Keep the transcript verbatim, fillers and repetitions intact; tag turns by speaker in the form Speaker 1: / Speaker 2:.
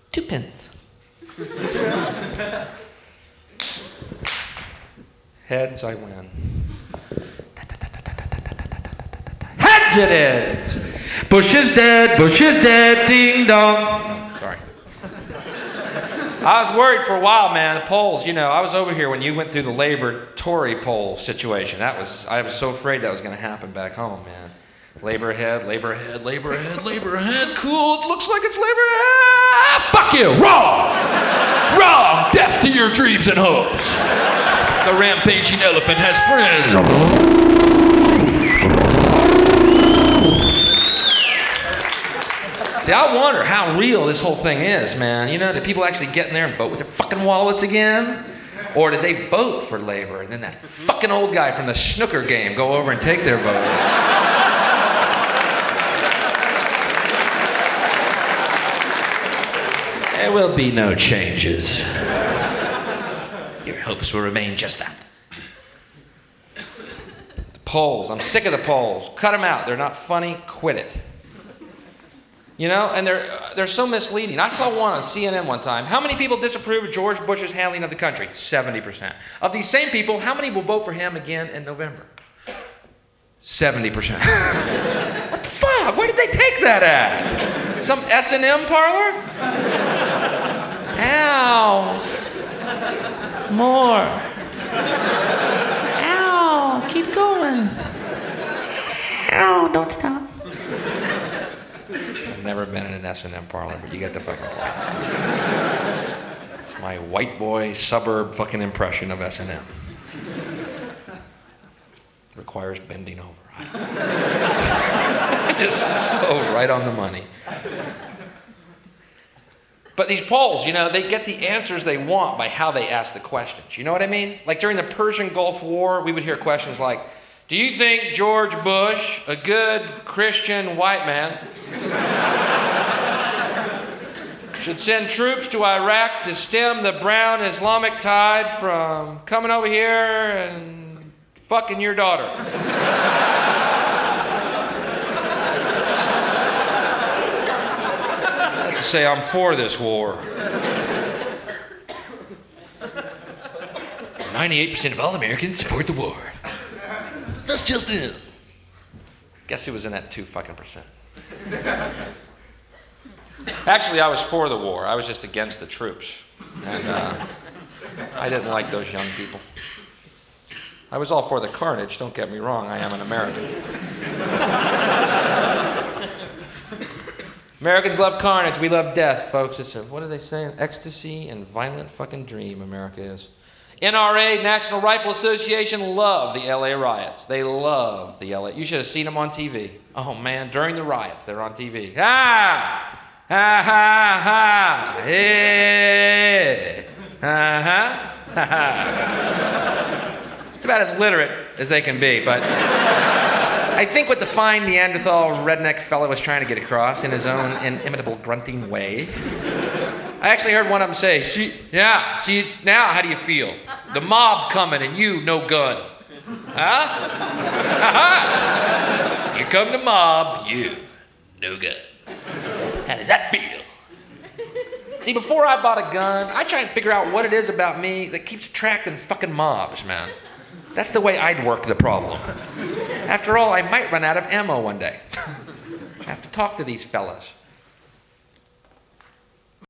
Speaker 1: Twopence. Heads, I win. Heads it is! Bush is dead, Bush is dead, ding dong. Oh, sorry. I was worried for a while, man. The polls, you know, I was over here when you went through the Labor-Tory poll situation. That was, I was so afraid that was going to happen back home, man. Labor ahead, labor ahead, labor ahead, labor ahead. Cool, it looks like it's labor ahead. Ah, fuck you, wrong! Wrong! Death to your dreams and hopes. The rampaging elephant has friends. See, I wonder how real this whole thing is, man. You know, did people actually get in there and vote with their fucking wallets again? Or did they vote for Labor and then that fucking old guy from the snooker game go over and take their vote? There will be no changes. Your hopes will remain just that. The polls. I'm sick of the polls. Cut them out. They're not funny. Quit it. You know, and they're they're so misleading. I saw one on C N N one time. How many people disapprove of George Bush's handling of the country? seventy percent. Of these same people, how many will vote for him again in November? seventy percent. What the fuck? Where did they take that at? Some S and M parlor? Ow. More. Ow. Keep going. Ow. Don't stop. I've never been in an S and M parlor, but you get the fucking point. It's my white boy suburb fucking impression of S and M. Requires bending over. Just so right on the money. But these polls, you know, they get the answers they want by how they ask the questions. You know what I mean? Like during the Persian Gulf War, we would hear questions like, do you think George Bush, a good Christian white man, should send troops to Iraq to stem the brown Islamic tide from coming over here and fucking your daughter? I have to say I'm for this war. ninety-eight percent of all Americans support the war. That's just it. Guess who was in that two fucking percent? Actually, I was for the war. I was just against the troops. And uh, I didn't like those young people. I was all for the carnage, don't get me wrong. I am an American. Americans love carnage. We love death, folks. It's a, what are they saying? Ecstasy and violent fucking dream America is. N R A, National Rifle Association, love the L A riots. They love the L A. You should have seen them on T V. Oh, man, during the riots, they're on T V. Ah! Ha, ha, ha! Hey! Ha, ha! Ha, ha! It's about as literate as they can be, but I think what the fine Neanderthal redneck fellow was trying to get across in his own inimitable grunting way. I actually heard one of them say, see, yeah, see, now how do you feel? The mob coming and you, no gun. Huh? Ha-ha! Here come the mob, you, no gun. How does that feel? See, before I bought a gun, I try and figure out what it is about me that keeps attracting fucking mobs, man. That's the way I'd work the problem. After all, I might run out of ammo one day. I have to talk to these fellas.